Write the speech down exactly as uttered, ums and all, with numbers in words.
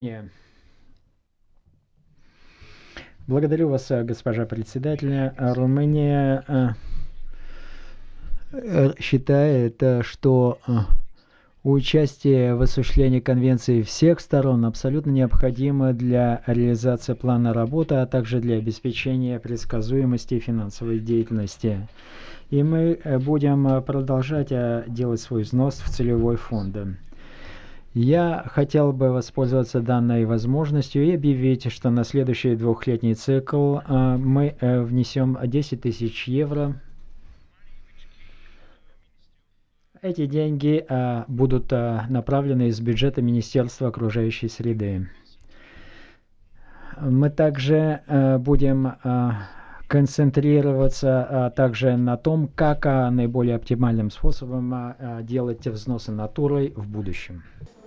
Не. Благодарю вас, э, госпожа председатель. Румыния э, э, считает, э, что э, участие в осуществлении конвенции всех сторон абсолютно необходимо для реализации плана работы, а также для обеспечения предсказуемости финансовой деятельности. И мы э, будем э, продолжать э, делать свой взнос в целевой фонд. Я хотел бы воспользоваться данной возможностью и объявить, что на следующий двухлетний цикл э, мы э, внесем десять тысяч евро. Эти деньги э, будут э, направлены из бюджета Министерства окружающей среды. Мы также э, будем э, концентрироваться э, также на том, как э, наиболее оптимальным способом э, делать взносы натурой в будущем.